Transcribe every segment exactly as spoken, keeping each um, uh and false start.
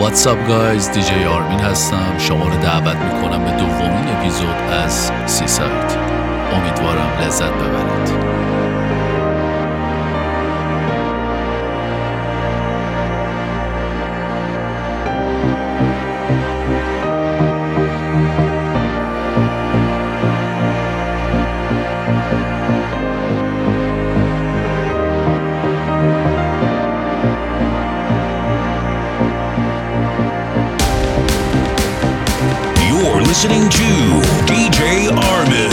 What's up guys، دیجی آرمین هستم. شما رو دعوت میکنم به دومین اپیزود از سی سایت. امیدوارم لذت ببرید. Listening to D J Armin.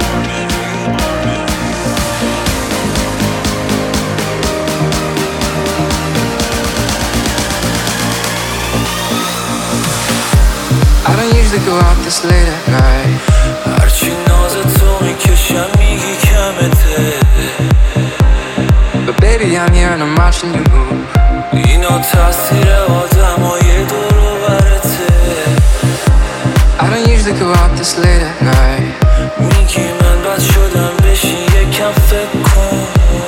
I don't usually go out this late at night. هرچی نازتو میکشم میگی کمته. But baby I'm here and I'm watching you move. اینا تاثیر آدمای دور و برته. I don't usually go out this late at night. میگی من بد شدم بشین یکم فکر کن.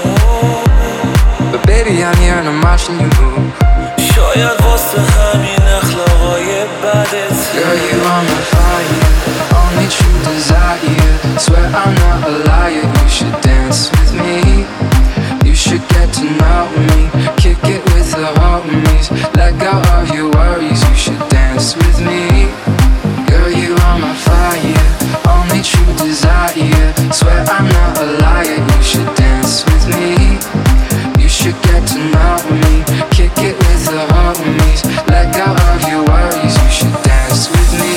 But baby I'm here and I'm watching you move. شاید واسه همین اخلاقای بدت. Girl you are my fire, only true desire. Swear I'm not a liar, you should dance with me. You should get to know me, kick it with the homies. Let go of your worries, you should dance with me. Girl, you are my fire, only true desire. Swear I'm not a liar, you should dance with me. You should get to know me, kick it with the homies. Let go of your worries, you should dance with me.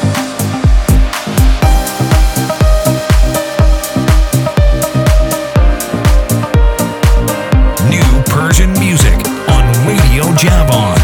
New Persian music on Radio Javon.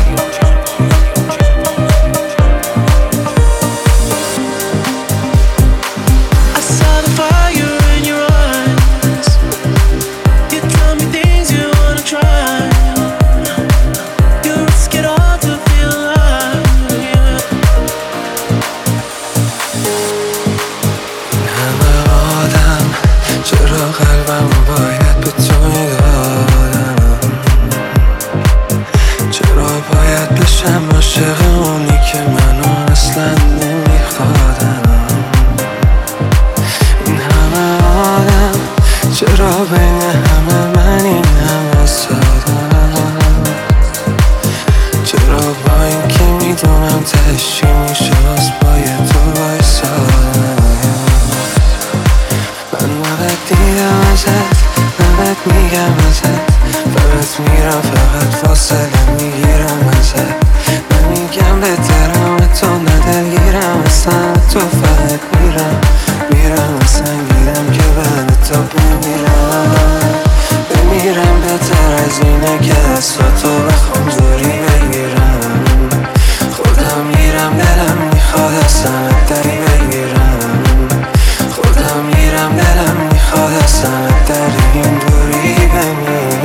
خودم میرم دلم میخواد از همه در این دوری بمیرم.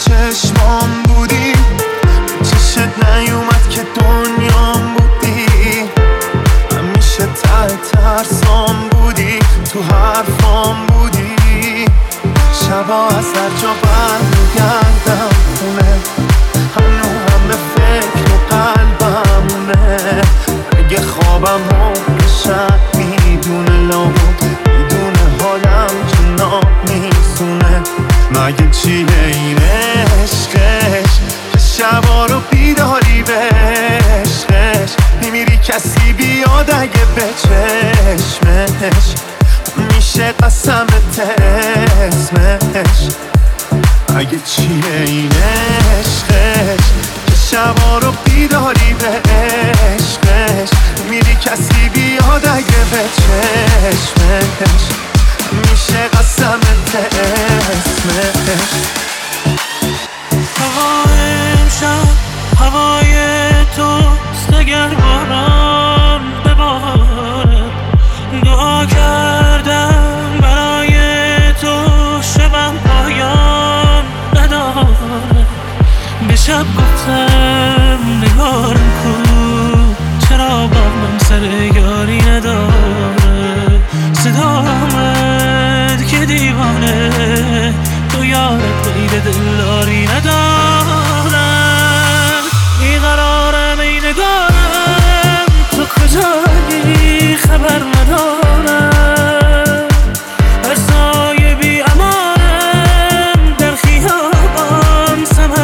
چشمام بودی، چشت نیومد که دنیام بودی، همیشه ته ترسام بودی، تو حرفام بودی. شبا از هر جا برمیگردم خونه، هنو همه فکر قلبمونه. اگه خوابم رو شب میدونه لابد میدونه حالم جناب میسونه. مگه چیه این عشقش که شبا رو بیداری به عشقش میمیری کسی بیاد اگه به چشمش میشه قسمت اسمش. اگه چیه این عشقش که شبا رو بیداری به عشقش میری کسی بیاد اگه به چشمش میشه قسمت اسمش. هوا امشب هوای توست، اگر باران بباره دعا کردم برای تو شبم پایان نداره. به شب گفتم نگارم کو، چرا با من سر یاری نداره. صدا آمد که دیوانه تو یارت غیر دلداری ندارم. بیقرارم ای نگارم، تو کجایی خبر ندارم. هر سایه بی امانم در خیابان ثمر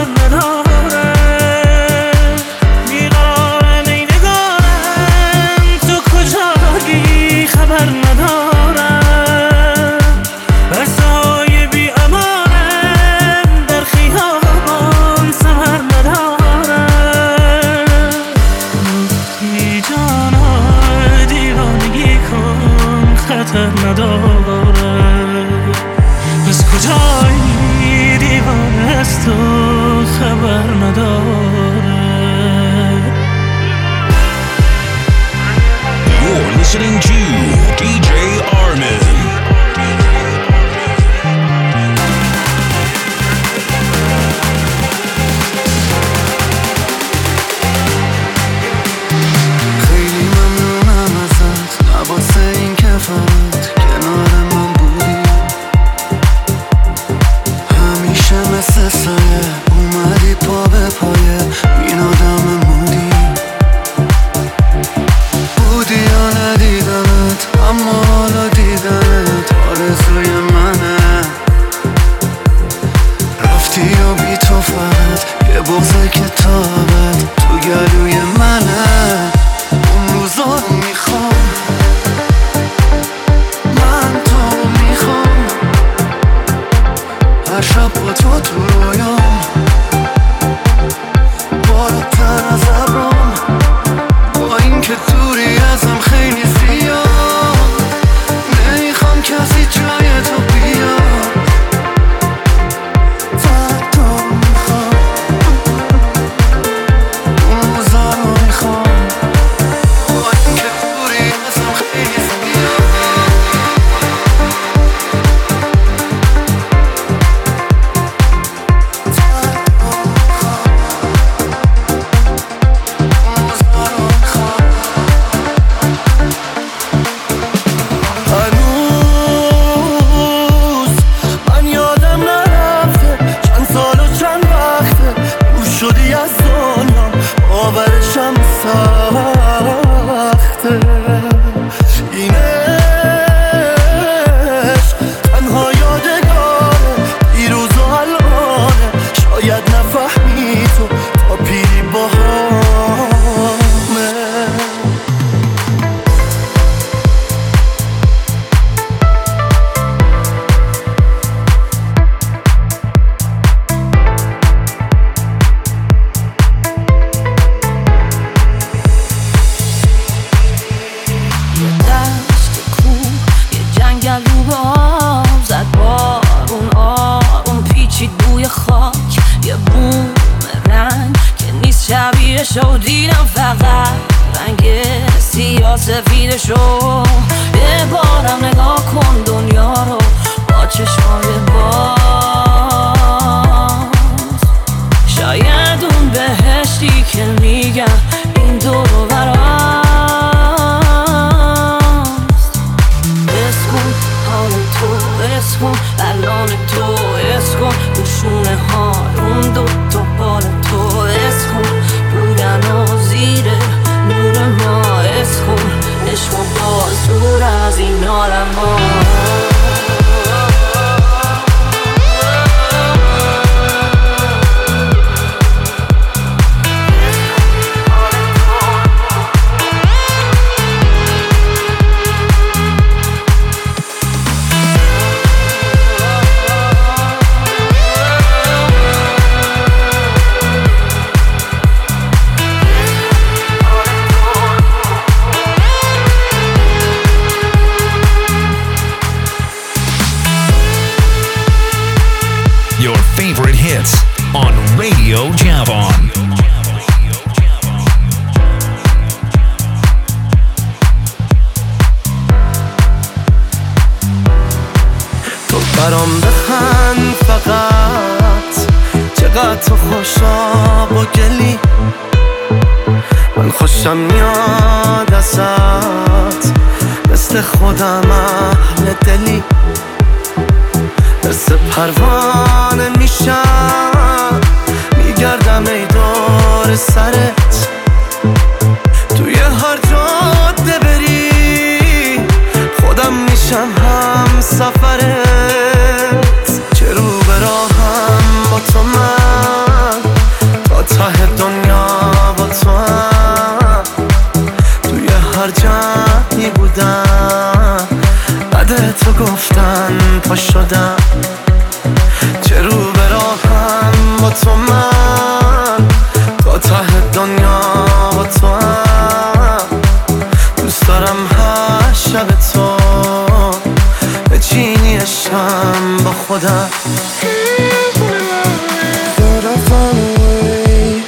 ندارم. بیقرارم ای نگارم، تو کجایی خبر ندارم. هر سایه بی امانم در خیابان ثمر ندارم. گفتی جانا دیوانگی کن خطر نداره. از کجایی دیوانه از تو خبر نداره. You're listening to دی جی Armin. خیلی ممنونم ازت، واسه این که فقط کنار من بودی. همیشه مثل سایه اومدی پا به پایه این آدم مودی. بودی یا ندیدمت، اما حالا دیدنت آرزوی منه. رفتی و بی تو فقط یه بغضه که تا ابد تو گلوی منه. اون روزا رو میخوام، من تو میخوام، هر شب با تو تو رویام، بالاتر از ابرام، با این که دوری ازم خیلی زیاد. نمیخوام کسی جای تو بیاد، فقط تو میخوام، اون روزا رو میخوام، با این که دوری ازم خیلی زیاد. هنوز من یادم نرفته چند سال و چند وقته دور شدی از دنیام، باورشم سخته. این عشق تنها یادگاره دیروز و الانه، شاید نفهمی تو تا پیری باهامه. یه دشت کو، یه جنگل رو به آب زد بارون آروم پیچید بوی خاک. یه بوم رنگ که نیست شبیهشو دیدم، فقط رنگ سیاه سفیدشو. یه بارم نگاه کن دنیا رو با چشمای باز. حس کن الان تو حس کن اون شونه ها اون دوتا بال تو حس کن بودن و زیره نور ما حس کن عشق و باز دور از این عالم ها Your favorite hits on Radio Javon. تو برام بخند فقط چقدر تو خوشا با گلی من خوشم میاد ازت مثل خودم اهل دلی مثل پروانه میشم میگردم ای دور سرت توی هر جاده بری خودم میشم هم سفرت چه رو به راهم با تو من تا ته دنیا با تو هم توی هر جایی بودم بعد تو گفتن پا شدم چه رو به راهم با تو من تا ته دنیا با تو هم دوست دارم هر شب تو به چینی شم با خودم Thought I found a way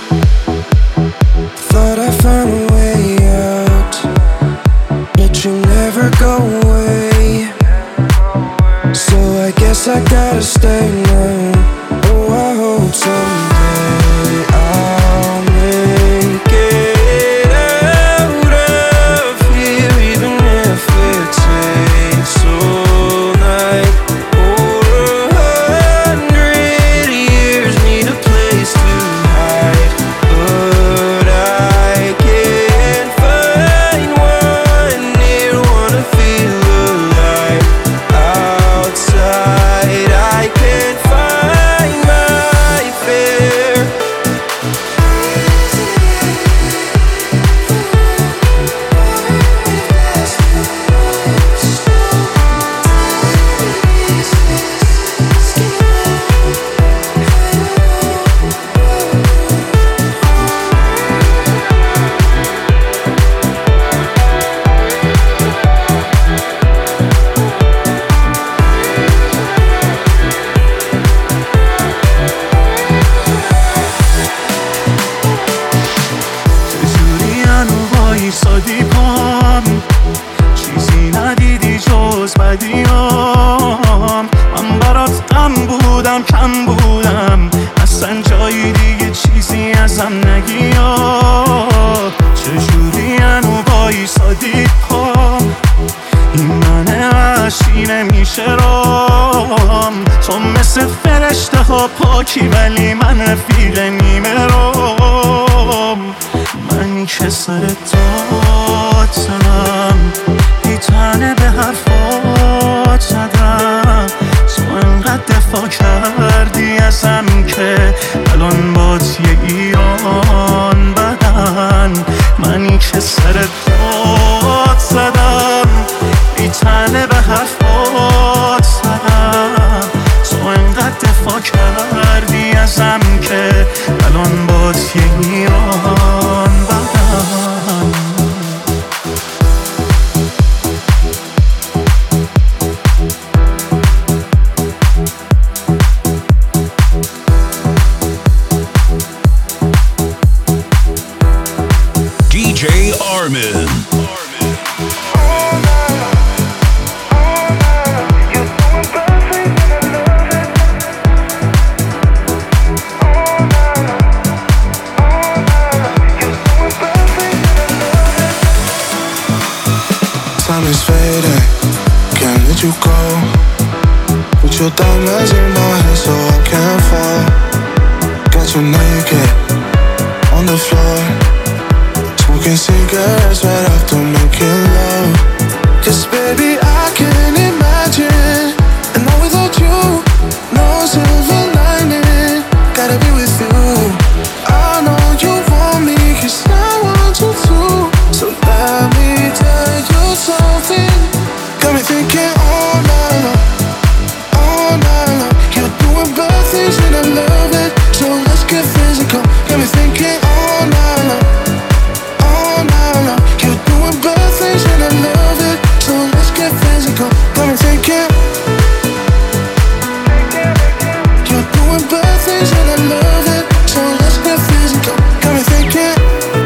Thought I found a way out But you never go away So I guess I gotta stay now Oh, I hope someday I'll make it out of here Even if it takes all night Or a hundred years Need a place to hide But I can't find one near Wanna feel alive Outside I can't find my fear چجوری هنو وایسادی پام چیزی ندیدی جز بدیام من برات غم بودم کم بودم اصلا جایی دیگه چیزی ازم نگی چجوری هنو وایسادی پام این من وحشی نمیشه رام تو مثل فرشته ها پاکی ولی من رفیق نیمه رام منی که سر داد زنم بی تنه به حرفات زدم تو انقدر دفاع کردی ازم که الان بات یه ایران بدن منی که سر داد زدم بی تنه به حرفات زدم تو انقدر دفاع کردی ازم که الان بات یه ایران بدن D J Armin. Time is fading, can't let you go your diamonds in my head so I can't fall. Got you naked on the floor, smoking cigarettes right after making love. 'Cause baby I can't imagine, and now without you, no silver lining. Gotta be with you. I know you want me 'cause I want you too. So let me tell you something. Got me thinking all night long, all night long. You're doing bad things and I love it, so let's get physical. Got me thinking all night long, all night long. You're doing bad things and I love it, so let's get physical. Got me thinking. You're doing bad things and I love it, so let's get physical. Got me thinking.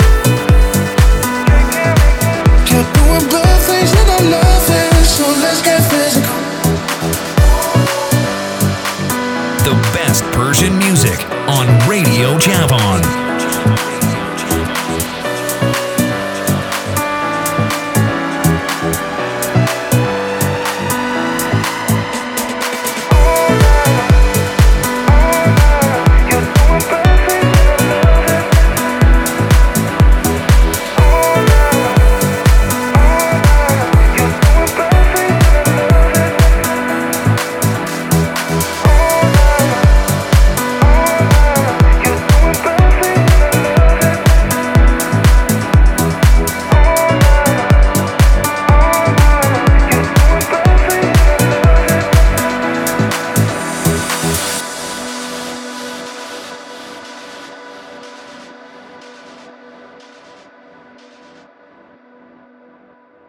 You're doing bad things and I love it, so let's get physical. The best Persian music